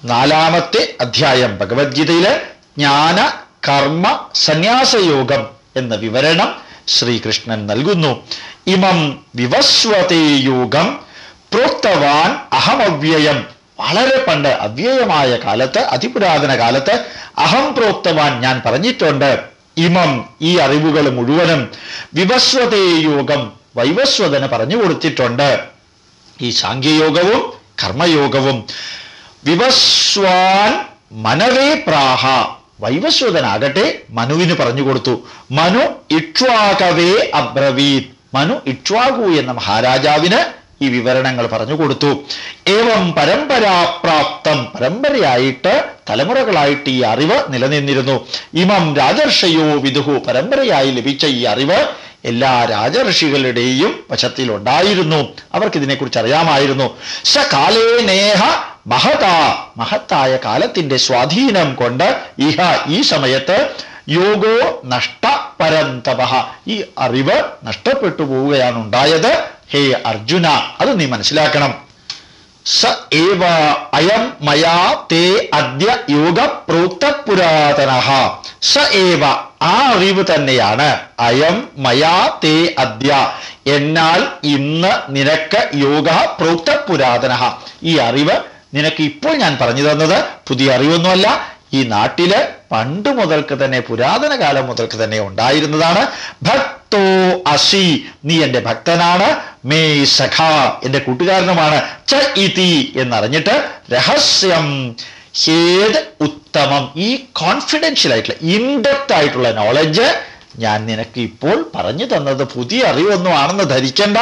4-ാമത്തെ അധ്യായം ഭഗവത്ഗീതയില് ജ്ഞാന കർമ്മ സന്യാസയോഗം എന്ന വിവരണം ശ്രീകൃഷ്ണൻ നൽകുന്നു. ഇമം വിവസ്വതേ യോഗം പ്രോക്തവാൻ അഹമവ്യയം. വളരെ പണ്ട് അവ്യയമായ കാലത്ത്, അതിപുരാതന കാലത്ത് അഹം പ്രോക്തവാൻ, ഞാൻ പറഞ്ഞിട്ടുണ്ട്. ഇമം, ഈ അറിവുകൾ മുഴുവനും വിവസ്വതേ യോഗം, വൈവസ്വതന് പറഞ്ഞു കൊടുത്തിട്ടുണ്ട്. ഈ സാഖ്യയോഗവും കർമ്മയോഗവും. വിവസ്വാൻ മനവേ പ്രാഹ, വൈവസ്വതനാകട്ടെ മനുവിന് പറഞ്ഞു കൊടുത്തു. മനു ഇക്ഷ്വാകവേ അബ്രവീത്, മനു ഇക്ഷ്വാകു എന്ന മഹാരാജാവിന് ഈ വിവരണങ്ങൾ പറഞ്ഞു കൊടുത്തു. ഏവം പരമ്പരാപ്രാപ്തം, പരമ്പരയായിട്ട് തലമുറകളായിട്ട് ഈ അറിവ് നിലനിന്നിരുന്നു. ഇമം രാജർഷയോ വിദുഹു, പരമ്പരയായി ലഭിച്ച ഈ അറിവ് എല്ലാ രാജർഷികളുടെയും വശത്തിലുണ്ടായിരുന്നു. അവർക്കിതിനെക്കുറിച്ച് അറിയാമായിരുന്നു. സ കാലേ നേഹ മഹതാ, മഹത്തായ കാലത്തിന്റെ സ്വാധീനം കൊണ്ട് ഇഹ, ഈ സമയത്ത് യോഗോ നഷ്ട പരന്തപഃ, ഈ അറിവ് നഷ്ടപ്പെട്ടു പോവുകയാണ് ഉണ്ടായത്. ഹേ അർജുന, അത് നീ മനസ്സിലാക്കണം. സ ഏവ അയം മയാ തേ അദ്യ യോഗ പ്രോക്ത പുരാതനഃ. സ ഏവ, ആ അറിവ് തന്നെയാണ്. അയം മയാ തേ അദ്യ, എന്നാൽ ഇന്ന് നിനക്ക് യോഗ പ്രോക്ത പുരാതനഃ, ഈ അറിവ് നിനക്ക് ഇപ്പോൾ ഞാൻ പറഞ്ഞു തന്നത് പുതിയ അറിവൊന്നുമല്ല. ഈ നാട്ടില് പണ്ട് മുതൽക്ക് തന്നെ, പുരാതന കാലം മുതൽക്ക് തന്നെ ഉണ്ടായിരുന്നതാണ്. ഭക്തോ അസി, നീ എന്റെ ഭക്തനാണ്. മേ സഖ, എന്റെ കൂട്ടുകാരനുമാണ്. ച ഇതി, എന്നറിഞ്ഞിട്ട് രഹസ്യം ഹേത് ഉത്തമം, ഈ കോൺഫിഡൻഷ്യൽ ആയിട്ടുള്ള ഇൻഡെപ്ത് ആയിട്ടുള്ള നോളജ് ഞാൻ നിനക്ക് ഇപ്പോൾ പറഞ്ഞു തന്നത് പുതിയ അറിവൊന്നും ആണെന്ന് ധരിക്കണ്ട.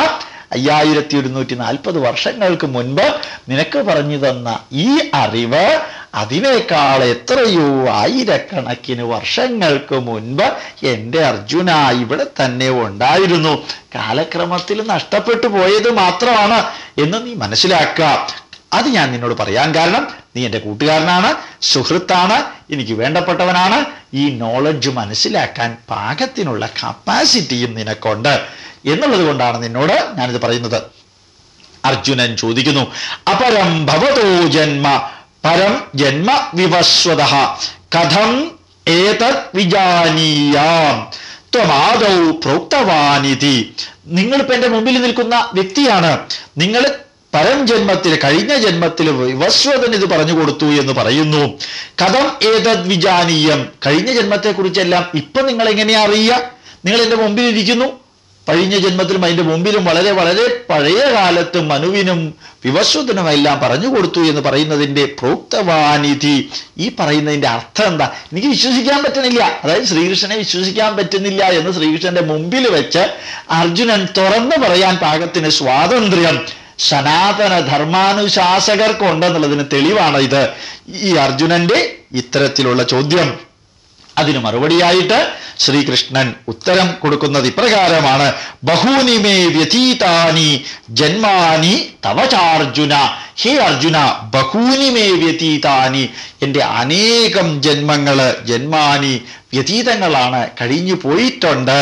5140 വർഷങ്ങൾക്ക് മുൻപ് നിനക്ക് പറഞ്ഞു തന്ന ഈ അറിവ് അതിനേക്കാൾ എത്രയോ ആയിരക്കണക്കിന് വർഷങ്ങൾക്ക് മുൻപ് എൻ്റെ അർജുന ഇവിടെ തന്നെ ഉണ്ടായിരുന്നു. കാലക്രമത്തിൽ നഷ്ടപ്പെട്ടു പോയത് മാത്രമാണ് എന്ന് നീ മനസ്സിലാക്കുക. അത് ഞാൻ നിന്നോട് പറയാൻ കാരണം, നീ എൻ്റെ കൂട്ടുകാരനാണ്, സുഹൃത്താണ്, എനിക്ക് വേണ്ടപ്പെട്ടവനാണ്. ഈ നോളജ് മനസ്സിലാക്കാൻ പാകത്തിനുള്ള കപ്പാസിറ്റിയും നിനക്കുണ്ട് എന്നുള്ളത് കൊണ്ടാണ് നിന്നോട് ഞാനിത് പറയുന്നത്. അർജുനൻ ചോദിക്കുന്നു, അപരം ഭവതോ ജന്മ, പരം ജന്മ വിവസ്വതഃ കഥം ഏതത് വിജാനീയാം ത്വമാദൗ പ്രോക്തവാനിതി. നിങ്ങളിപ്പോൾ എൻ്റെ മുമ്പിൽ നിൽക്കുന്ന വ്യക്തിയാണ്. നിങ്ങൾ പരം ജന്മത്തിൽ, കഴിഞ്ഞ ജന്മത്തിൽ വിവസ്വതൻ ഇത് പറഞ്ഞു കൊടുത്തു എന്ന് പറയുന്നു. കഥം ഏതത് വിജാനീയം, കഴിഞ്ഞ ജന്മത്തെക്കുറിച്ചെല്ലാം ഇപ്പം നിങ്ങൾ എങ്ങനെയാ അറിയുക? നിങ്ങൾ എൻ്റെ മുമ്പിൽ ഇരിക്കുന്നു. കഴിഞ്ഞ ജന്മത്തിലും അതിൻ്റെ മുമ്പിലും വളരെ വളരെ പഴയ കാലത്ത് മനുവിനും വിവസ്വതനുമെല്ലാം പറഞ്ഞു കൊടുത്തു എന്ന് പറയുന്നതിൻ്റെ പ്രോക്തവാനിധി, ഈ പറയുന്നതിൻ്റെ അർത്ഥം എന്താ? എനിക്ക് വിശ്വസിക്കാൻ പറ്റുന്നില്ല, അതായത് ശ്രീകൃഷ്ണനെ വിശ്വസിക്കാൻ പറ്റുന്നില്ല എന്ന് ശ്രീകൃഷ്ണന്റെ മുമ്പിൽ വെച്ച് അർജുനൻ തുറന്നു പറയാൻ പാകത്തിന് സ്വാതന്ത്ര്യം സനാതന ധർമാനുശാസകർക്കുണ്ടെന്നുള്ളതിന് തെളിവാണ് ഇത്, ഈ അർജുനന്റെ ഇത്തരത്തിലുള്ള ചോദ്യം. അതിന് മറുപടിയായിട്ട് ശ്രീകൃഷ്ണൻ ഉത്തരം കൊടുക്കുന്നത് ഇപ്രകാരമാണ്. ബഹൂനി മേ വ്യതീതാനി ജന്മാനി തവചാർജുന. ഹേ അർജുന, ബഹൂനി മേ വ്യതീതാനി, എൻ്റെ അനേകം ജന്മാനി വ്യതീതങ്ങളാണ്, കഴിഞ്ഞു പോയിട്ടുണ്ട്.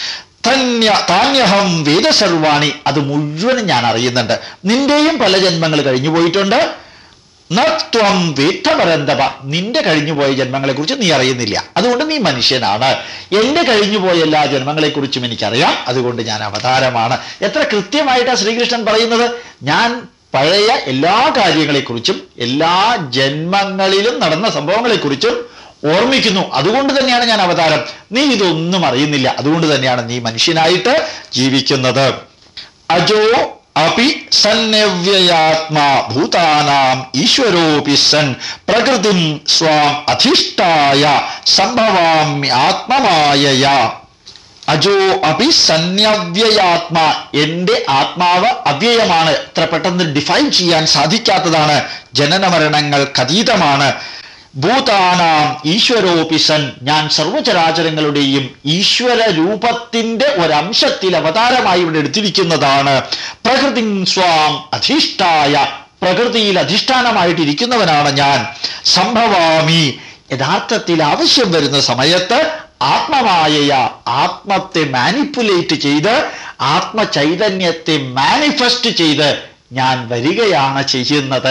താന്യഹം വേദസർവാണി, അത് മുഴുവനും ഞാൻ അറിയുന്നുണ്ട്. നിന്റെയും പല ജന്മങ്ങൾ കഴിഞ്ഞു പോയിട്ടുണ്ട്. നത്വം വേദ്ധപരന്തപ, നിന്റെ കഴിഞ്ഞുപോയ ജന്മങ്ങളെക്കുറിച്ച് നീ അറിയുന്നില്ല, അതുകൊണ്ട് നീ മനുഷ്യനാണ്. എൻ്റെ കഴിഞ്ഞുപോയ എല്ലാ ജന്മങ്ങളെക്കുറിച്ചും എനിക്കറിയാം, അതുകൊണ്ട് ഞാൻ അവതാരമാണ്. എത്ര കൃത്യമായിട്ടാണ് ശ്രീകൃഷ്ണൻ പറയുന്നത്. ഞാൻ പഴയ എല്ലാ കാര്യങ്ങളെക്കുറിച്ചും എല്ലാ ജന്മങ്ങളിലും നടന്ന സംഭവങ്ങളെക്കുറിച്ചും ഓർമ്മിക്കുന്നു, അതുകൊണ്ട് തന്നെയാണ് ഞാൻ അവതാരം. നീ ഇതൊന്നും അറിയുന്നില്ല, അതുകൊണ്ട് തന്നെയാണ് നീ മനുഷ്യനായിട്ട് ജീവിക്കുന്നത്. അജോ അപി സന്നവ്യയാത്മാ ഭൂതാനാം ഈശ്വരോപി സൻ പ്രകൃതിം സ്വാം അധിഷ്ഠായ സംഭവാമി ആത്മമായയാ. അജോ അപി സന്യവ്യയാത്മാ, എൻ്റെ ആത്മാവ് അവ്യയമാണ്, ഇത്ര പെട്ടെന്ന് ഡിഫൈൻ ചെയ്യാൻ സാധിക്കാത്തതാണ്, ജനന മരണങ്ങൾക്ക് അതീതമാണ്. ഭൂതാനാം ഈശ്വരോപിസൻ, ഞാൻ സർവചരാചരങ്ങളുടെയും ഈശ്വര രൂപത്തിന്റെ ഒരംശത്തിൽ അവതാരമായി ഇവിടെ എടുത്തിരിക്കുന്നതാണ്. പ്രകൃതി സ്വാം അധിഷ്ഠായ, പ്രകൃതിയിൽ അധിഷ്ഠാനമായിട്ടിരിക്കുന്നവനാണ് ഞാൻ. സംഭവാമി, യഥാർത്ഥത്തിൽ ആവശ്യം വരുന്ന സമയത്ത് ആത്മമായയ, ആത്മത്തെ മാനിപ്പുലേറ്റ് ചെയ്ത് ആത്മചൈതന്യത്തെ മാനിഫെസ്റ്റ് ചെയ്ത് ഞാൻ വരികയാണ് ചെയ്യുന്നത്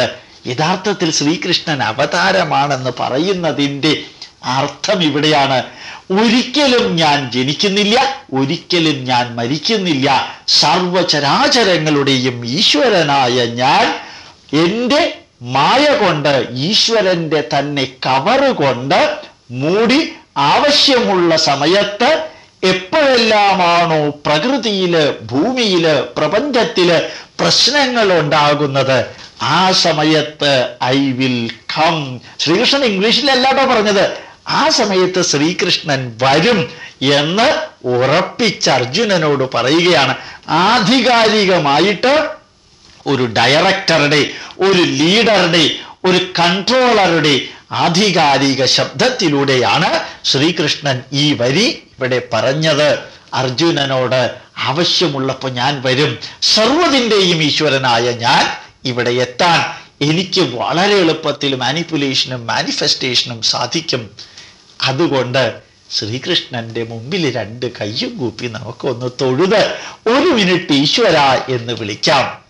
യഥാർത്ഥത്തിൽ ശ്രീകൃഷ്ണൻ അവതാരമാണെന്ന് പറയുന്നതിൻ്റെ അർത്ഥം ഇവിടെയാണ്. ഒരിക്കലും ഞാൻ ജനിക്കുന്നില്ല, ഒരിക്കലും ഞാൻ മരിക്കുന്നില്ല. സർവചരാചരങ്ങളുടെയും ഈശ്വരനായ ഞാൻ എൻ്റെ മായ കൊണ്ട്, ഈശ്വരൻ്റെ തന്നെ കവറ് കൊണ്ട് മൂടി ആവശ്യമുള്ള സമയത്ത് എപ്പോഴെല്ലാമാണോ പ്രകൃതിയില്, ഭൂമിയില്, പ്രപഞ്ചത്തില് പ്രശ്നങ്ങൾ ഉണ്ടാകുന്നത്, ആ സമയത്ത് ഐ വിൽ കം. ശ്രീകൃഷ്ണൻ ഇംഗ്ലീഷിലല്ലാട്ടോ പറഞ്ഞത്, ആ സമയത്ത് ശ്രീകൃഷ്ണൻ വരും എന്ന് ഉറപ്പിച്ച് അർജുനനോട് പറയുകയാണ്. ആധികാരികമായിട്ട് ഒരു ഡയറക്ടറുടെ, ഒരു ലീഡറുടെ, ഒരു കൺട്രോളറുടെ ആധികാരിക ശബ്ദത്തിലൂടെയാണ് ശ്രീകൃഷ്ണൻ ഈ വരി ഇവിടെ പറഞ്ഞത്. അർജുനനോട് ആവശ്യമുള്ളപ്പോൾ ഞാൻ വരും, സർവ്വതിൻ്റെയും ഈശ്വരനായ ഞാൻ ഇവിടെ എത്താൻ എനിക്ക് വളരെ എളുപ്പത്തിൽ മാനിപ്പുലേഷനും മാനിഫെസ്റ്റേഷനും സാധിക്കും. അതുകൊണ്ട് ശ്രീകൃഷ്ണന്റെ മുമ്പിൽ രണ്ട് കയ്യും കൂപ്പി നമുക്കൊന്ന് തൊഴുത് 1 മിനിറ്റ് ഈശ്വര എന്ന് വിളിക്കാം.